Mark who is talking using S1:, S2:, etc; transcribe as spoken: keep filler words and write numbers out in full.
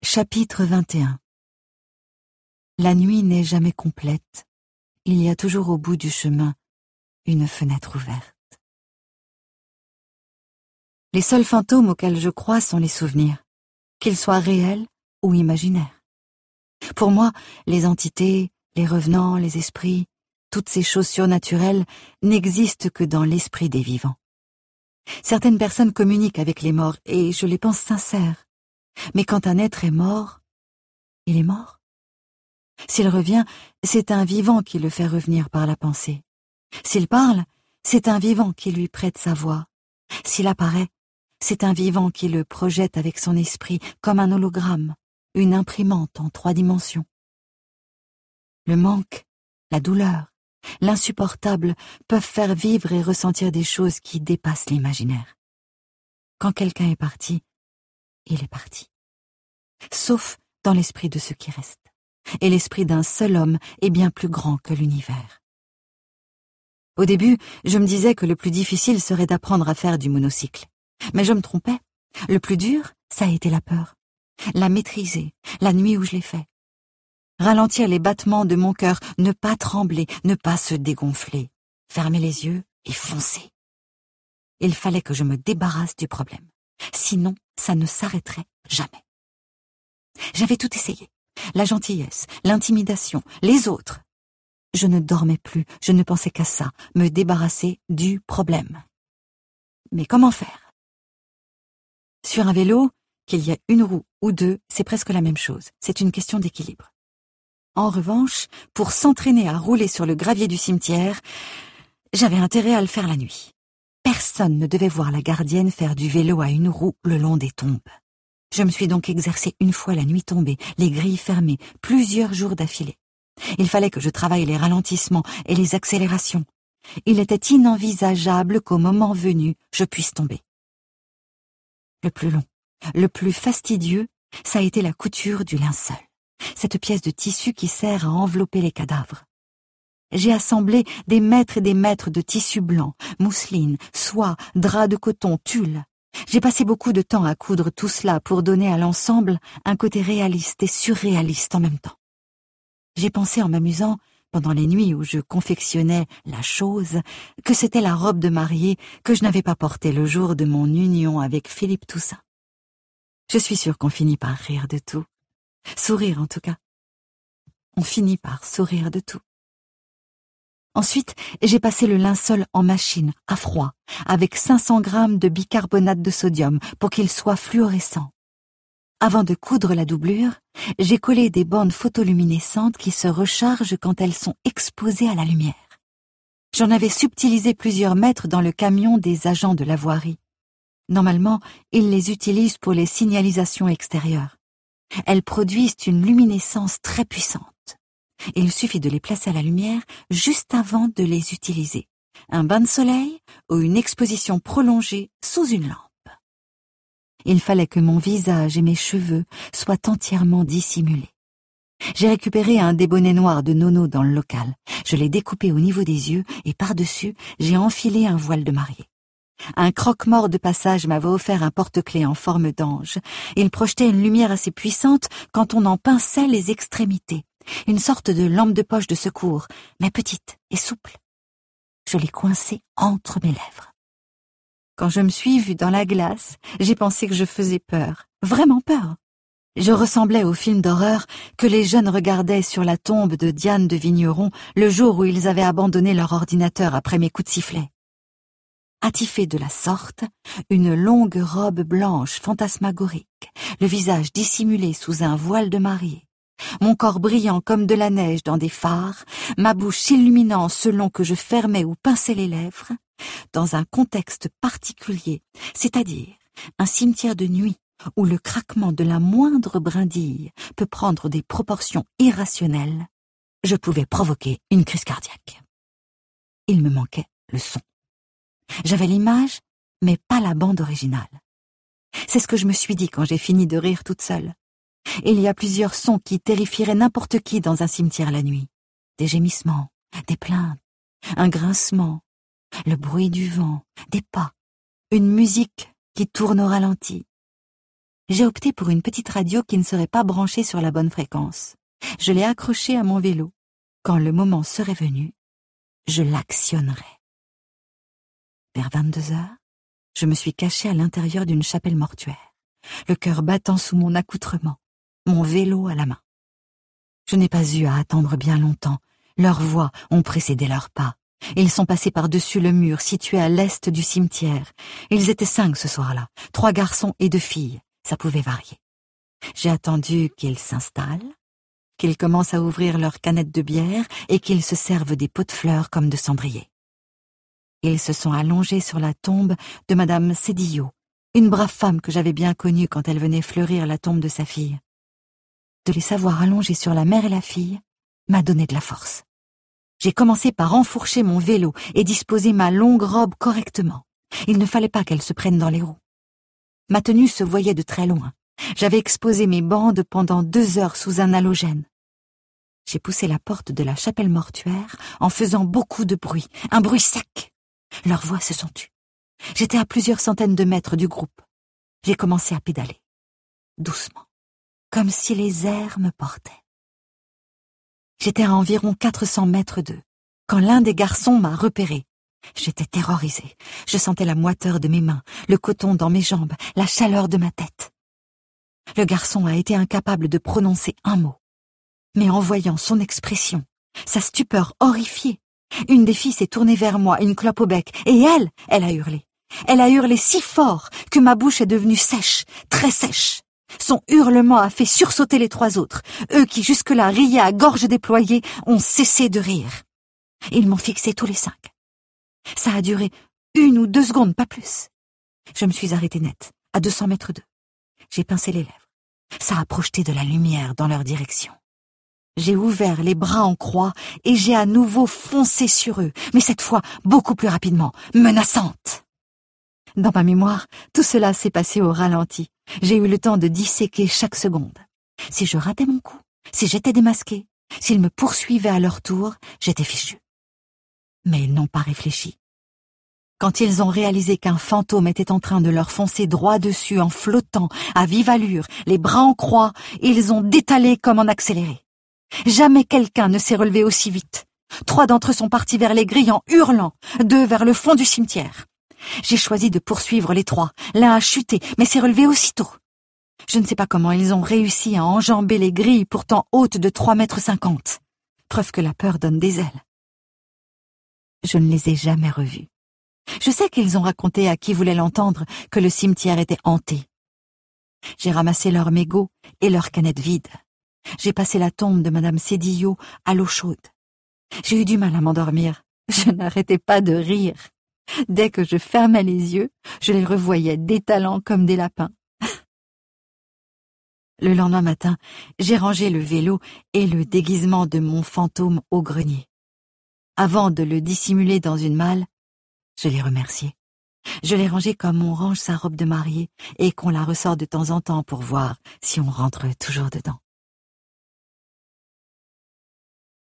S1: Chapitre vingt et un. La nuit n'est jamais complète. Il y a toujours au bout du chemin une fenêtre ouverte. Les seuls fantômes auxquels je crois sont les souvenirs, qu'ils soient réels ou imaginaires. Pour moi, les entités, les revenants, les esprits, toutes ces choses surnaturelles n'existent que dans l'esprit des vivants. Certaines personnes communiquent avec les morts et je les pense sincères. Mais quand un être est mort, il est mort. S'il revient, c'est un vivant qui le fait revenir par la pensée. S'il parle, c'est un vivant qui lui prête sa voix. S'il apparaît, c'est un vivant qui le projette avec son esprit comme un hologramme, une imprimante en trois dimensions. Le manque, la douleur, l'insupportable peuvent faire vivre et ressentir des choses qui dépassent l'imaginaire. Quand quelqu'un est parti, il est parti. Sauf dans l'esprit de ceux qui restent. Et l'esprit d'un seul homme est bien plus grand que l'univers. Au début, je me disais que le plus difficile serait d'apprendre à faire du monocycle. Mais je me trompais. Le plus dur, ça a été la peur. La maîtriser, la nuit où je l'ai fait. Ralentir les battements de mon cœur, ne pas trembler, ne pas se dégonfler. Fermer les yeux et foncer. Il fallait que je me débarrasse du problème. Sinon, ça ne s'arrêterait jamais. J'avais tout essayé. La gentillesse, l'intimidation, les autres. Je ne dormais plus, je ne pensais qu'à ça, me débarrasser du problème. Mais comment faire? Sur un vélo, qu'il y ait une roue ou deux, c'est presque la même chose. C'est une question d'équilibre. En revanche, pour s'entraîner à rouler sur le gravier du cimetière, j'avais intérêt à le faire la nuit. Personne ne devait voir la gardienne faire du vélo à une roue le long des tombes. Je me suis donc exercée une fois la nuit tombée, les grilles fermées, plusieurs jours d'affilée. Il fallait que je travaille les ralentissements et les accélérations. Il était inenvisageable qu'au moment venu, je puisse tomber. Le plus long, le plus fastidieux, ça a été la couture du linceul, cette pièce de tissu qui sert à envelopper les cadavres. J'ai assemblé des mètres et des mètres de tissu blanc, mousseline, soie, drap de coton, tulle. J'ai passé beaucoup de temps à coudre tout cela pour donner à l'ensemble un côté réaliste et surréaliste en même temps. J'ai pensé en m'amusant, pendant les nuits où je confectionnais la chose, que c'était la robe de mariée que je n'avais pas portée le jour de mon union avec Philippe Toussaint. Je suis sûre qu'on finit par rire de tout. Sourire en tout cas. On finit par sourire de tout. Ensuite, j'ai passé le linceul en machine, à froid, avec cinq cents grammes de bicarbonate de sodium pour qu'il soit fluorescent. Avant de coudre la doublure, j'ai collé des bandes photoluminescentes qui se rechargent quand elles sont exposées à la lumière. J'en avais subtilisé plusieurs mètres dans le camion des agents de la voirie. Normalement, ils les utilisent pour les signalisations extérieures. Elles produisent une luminescence très puissante. Il suffit de les placer à la lumière juste avant de les utiliser. Un bain de soleil ou une exposition prolongée sous une lampe. Il fallait que mon visage et mes cheveux soient entièrement dissimulés. J'ai récupéré un des bonnets noirs de Nono dans le local. Je l'ai découpé au niveau des yeux et par-dessus, j'ai enfilé un voile de mariée. Un croque-mort de passage m'avait offert un porte-clés en forme d'ange. Il projetait une lumière assez puissante quand on en pinçait les extrémités. Une sorte de lampe de poche de secours, mais petite et souple. Je l'ai coincée entre mes lèvres. Quand je me suis vue dans la glace, j'ai pensé que je faisais peur, vraiment peur. Je ressemblais au film d'horreur que les jeunes regardaient sur la tombe de Diane de Vigneron le jour où ils avaient abandonné leur ordinateur après mes coups de sifflet. Attifée de la sorte, une longue robe blanche fantasmagorique, le visage dissimulé sous un voile de mariée, mon corps brillant comme de la neige dans des phares, ma bouche s'illuminant selon que je fermais ou pinçais les lèvres, dans un contexte particulier, c'est-à-dire un cimetière de nuit où le craquement de la moindre brindille peut prendre des proportions irrationnelles, je pouvais provoquer une crise cardiaque. Il me manquait le son. J'avais l'image, mais pas la bande originale. C'est ce que je me suis dit quand j'ai fini de rire toute seule. Il y a plusieurs sons qui terrifieraient n'importe qui dans un cimetière la nuit. Des gémissements, des plaintes, un grincement, le bruit du vent, des pas, une musique qui tourne au ralenti. J'ai opté pour une petite radio qui ne serait pas branchée sur la bonne fréquence. Je l'ai accrochée à mon vélo. Quand le moment serait venu, je l'actionnerais. Vers vingt-deux heures, je me suis cachée à l'intérieur d'une chapelle mortuaire, le cœur battant sous mon accoutrement, mon vélo à la main. Je n'ai pas eu à attendre bien longtemps. Leurs voix ont précédé leurs pas. Ils sont passés par-dessus le mur situé à l'est du cimetière. Ils étaient cinq ce soir-là, trois garçons et deux filles. Ça pouvait varier. J'ai attendu qu'ils s'installent, qu'ils commencent à ouvrir leurs canettes de bière et qu'ils se servent des pots de fleurs comme de cendriers. Ils se sont allongés sur la tombe de Madame Cédillo, une brave femme que j'avais bien connue quand elle venait fleurir la tombe de sa fille. De les savoir allongés sur la mère et la fille m'a donné de la force. J'ai commencé par enfourcher mon vélo et disposer ma longue robe correctement. Il ne fallait pas qu'elle se prenne dans les roues. Ma tenue se voyait de très loin. J'avais exposé mes bandes pendant deux heures sous un halogène. J'ai poussé la porte de la chapelle mortuaire en faisant beaucoup de bruit, un bruit sec. Leurs voix se sont tues. J'étais à plusieurs centaines de mètres du groupe. J'ai commencé à pédaler, doucement, comme si les airs me portaient. J'étais à environ quatre cents mètres d'eux, quand l'un des garçons m'a repéré. J'étais terrorisée. Je sentais la moiteur de mes mains, le coton dans mes jambes, la chaleur de ma tête. Le garçon a été incapable de prononcer un mot. Mais en voyant son expression, sa stupeur horrifiée, une des filles s'est tournée vers moi, une clope au bec, et elle, elle a hurlé. Elle a hurlé si fort que ma bouche est devenue sèche, très sèche. Son hurlement a fait sursauter les trois autres. Eux qui jusque-là riaient à gorge déployée ont cessé de rire. Ils m'ont fixé tous les cinq. Ça a duré une ou deux secondes, pas plus. Je me suis arrêtée net, à deux cents mètres d'eux. J'ai pincé les lèvres. Ça a projeté de la lumière dans leur direction. J'ai ouvert les bras en croix et j'ai à nouveau foncé sur eux, mais cette fois beaucoup plus rapidement, menaçante. Dans ma mémoire, tout cela s'est passé au ralenti. J'ai eu le temps de disséquer chaque seconde. Si je ratais mon coup, si j'étais démasquée, s'ils me poursuivaient à leur tour, j'étais fichue. Mais ils n'ont pas réfléchi. Quand ils ont réalisé qu'un fantôme était en train de leur foncer droit dessus en flottant, à vive allure, les bras en croix, ils ont détalé comme en accéléré. Jamais quelqu'un ne s'est relevé aussi vite. Trois d'entre eux sont partis vers les grilles en hurlant, deux vers le fond du cimetière. J'ai choisi de poursuivre les trois. L'un a chuté, mais s'est relevé aussitôt. Je ne sais pas comment ils ont réussi à enjamber les grilles pourtant hautes de trois mètres cinquante. Preuve que la peur donne des ailes. Je ne les ai jamais revus. Je sais qu'ils ont raconté à qui voulait l'entendre que le cimetière était hanté. J'ai ramassé leurs mégots et leurs canettes vides. J'ai passé la tombe de Madame Cédillo à l'eau chaude. J'ai eu du mal à m'endormir. Je n'arrêtais pas de rire. Dès que je fermais les yeux, je les revoyais détalant comme des lapins. Le lendemain matin, j'ai rangé le vélo et le déguisement de mon fantôme au grenier. Avant de le dissimuler dans une malle, je l'ai remercié. Je l'ai rangé comme on range sa robe de mariée et qu'on la ressort de temps en temps pour voir si on rentre toujours dedans.